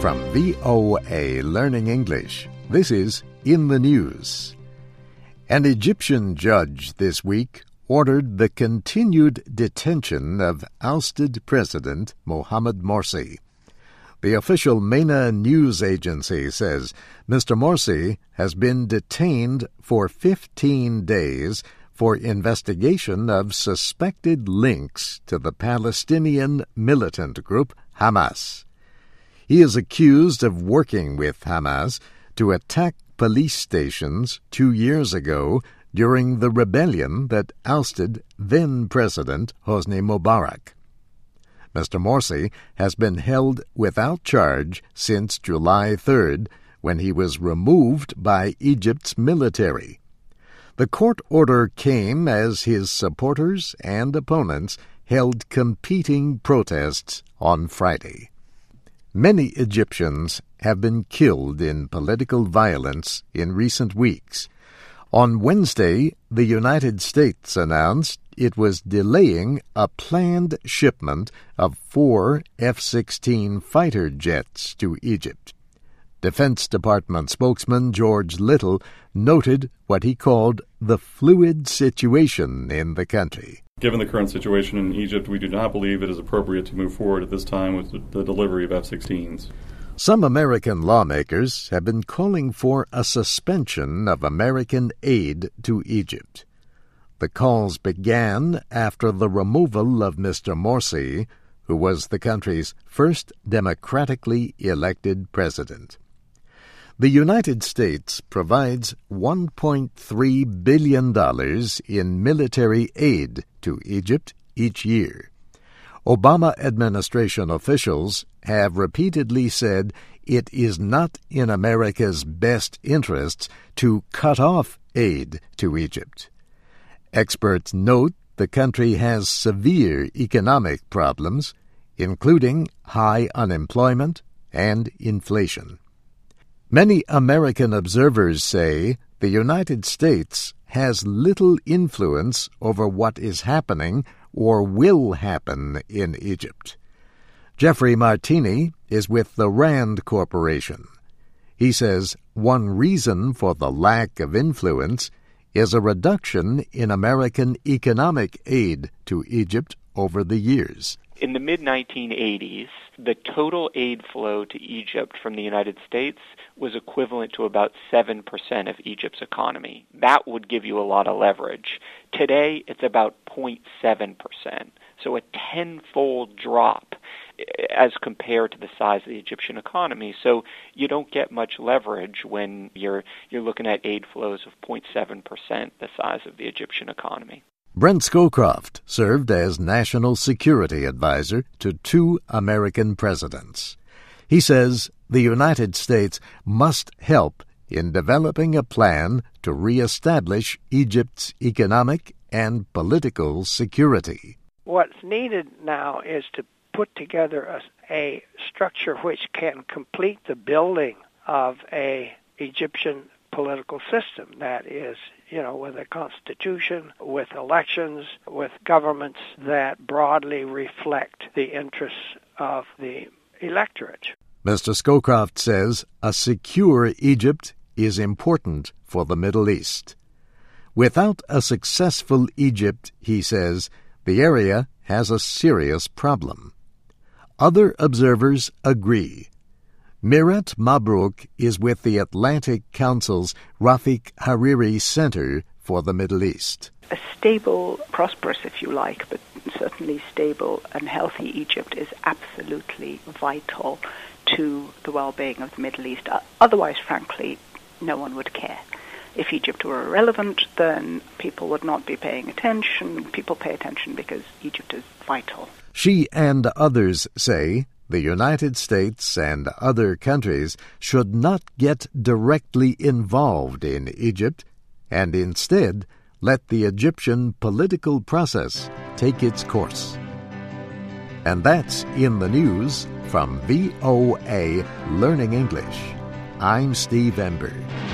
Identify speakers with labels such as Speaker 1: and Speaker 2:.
Speaker 1: From VOA Learning English, this is In the News. An Egyptian judge this week ordered the continued detention of ousted President Mohamed Morsi. The official MENA news agency says Mr. Morsi has been detained for 15 days for investigation of suspected links to the Palestinian militant group Hamas. He is accused of working with Hamas to attack police stations 2 years ago during the rebellion that ousted then-President Hosni Mubarak. Mr. Morsi has been held without charge since July 3rd, when he was removed by Egypt's military. The court order came as his supporters and opponents held competing protests on Friday. Many Egyptians have been killed in political violence in recent weeks. On Wednesday, the United States announced it was delaying a planned shipment of 4 F-16 fighter jets to Egypt. Defense Department spokesman George Little noted what he called the fluid situation in the country.
Speaker 2: Given the current situation in Egypt, we do not believe it is appropriate to move forward at this time with the delivery of F-16s.
Speaker 1: Some American lawmakers have been calling for a suspension of American aid to Egypt. The calls began after the removal of Mr. Morsi, who was the country's first democratically elected president. The United States provides $1.3 billion in military aid to Egypt each year. Obama administration officials have repeatedly said it is not in America's best interests to cut off aid to Egypt. Experts note the country has severe economic problems, including high unemployment and inflation. Many American observers say the United States has little influence over what is happening or will happen in Egypt. Jeffrey Martini is with the Rand Corporation. He says one reason for the lack of influence is a reduction in American economic aid to Egypt over the years.
Speaker 3: In the mid-1980s, the total aid flow to Egypt from the United States was equivalent to about 7% of Egypt's economy. That would give you a lot of leverage. Today, it's about 0.7%, so a tenfold drop as compared to the size of the Egyptian economy. So you don't get much leverage when you're looking at aid flows of 0.7%, the size of the Egyptian economy.
Speaker 1: Brent Scowcroft served as National Security Advisor to 2 American presidents. He says the United States must help in developing a plan to reestablish Egypt's economic and political security.
Speaker 4: What's needed now is to put together a structure which can complete the building of an Egyptian political system that is, with a constitution, with elections, with governments that broadly reflect the interests of the electorate.
Speaker 1: Mr. Scowcroft says a secure Egypt is important for the Middle East. Without a successful Egypt, he says, the area has a serious problem. Other observers agree. Mirat Mabrouk is with the Atlantic Council's Rafik Hariri Center for the Middle East.
Speaker 5: A stable, prosperous, if you like, but certainly stable and healthy Egypt is absolutely vital to the well-being of the Middle East. Otherwise, frankly, no one would care. If Egypt were irrelevant, then people would not be paying attention. People pay attention because Egypt is vital.
Speaker 1: She and others say the United States and other countries should not get directly involved in Egypt and instead let the Egyptian political process take its course. And that's In the News from VOA Learning English. I'm Steve Ember.